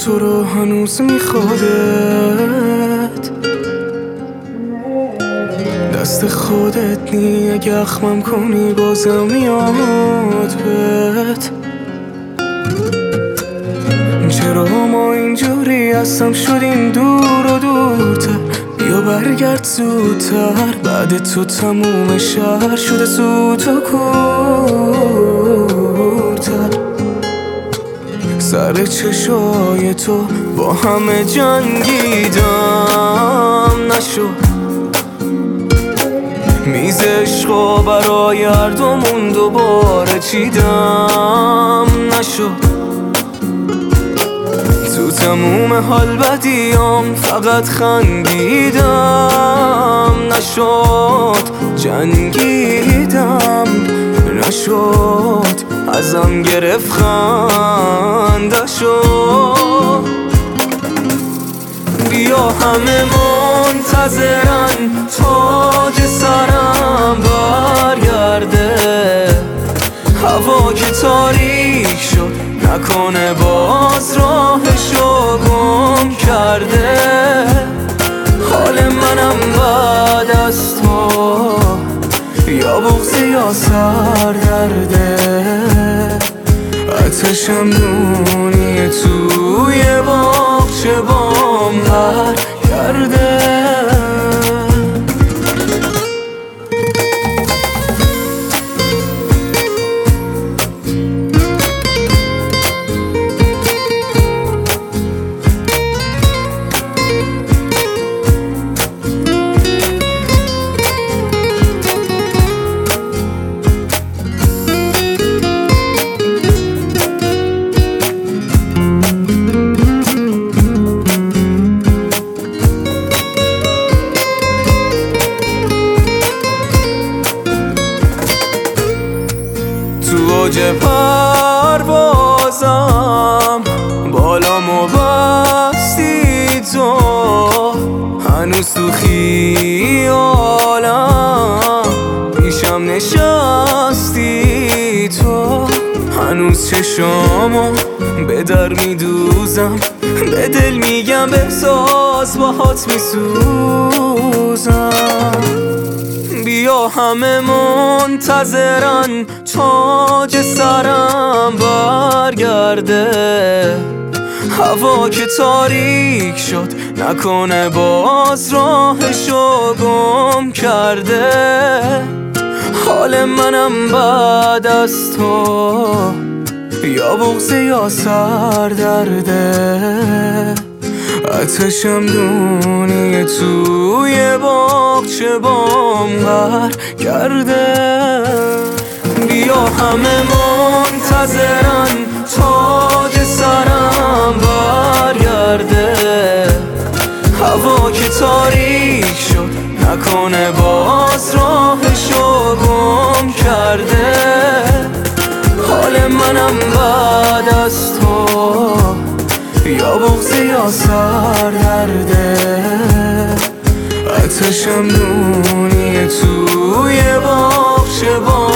تو رو هنوز میخوادت، دست خودت نی اگه اخمم کنی بازم میاد بهت. چرا ما اینجوری هستم شدیم دور و دورتر، بیا برگرد زودتر، بعد تو تموم شهر شده زود و کورتر. سر چشای تو با همه جنگیدم نشد، میز عشقا برای هر دومون دوباره چیدم نشد. تو تموم حال بدیام فقط خندیدم نشد، جنگیدم نشد، ازم گرفت خنده شد. بیا همه منتظرن تاج سرم برگرده، هوا که تاریک شد نکنه باز راهشو گم کرده. حال منم بعد از تو یا بغض یا سردرده، آتشم دونی توی باغچه بام غر کرده. اوج پروازم بالامو بستی تو، هنوز تو خیالم پیشم نشستی تو. هنوز چشامو به در میدوزم، به دل میگم بساز باهات میسوزم. بیا همه منتظرن تاج سرم برگرده، هوا که تاریک شد نکنه باز راهشو گم کرده. حال منم بعد از تو یا بغض یا سردرده، آتشم دونی توی باغچه بام غر کرده. بیا همه منتظرن تاج سرم برگرده، هوا که تاریک شد نکنه باز راهشو گم کرده. حال منم بعد از تو یا بغض یا سردرده، آتشم دونی توی باغچه بام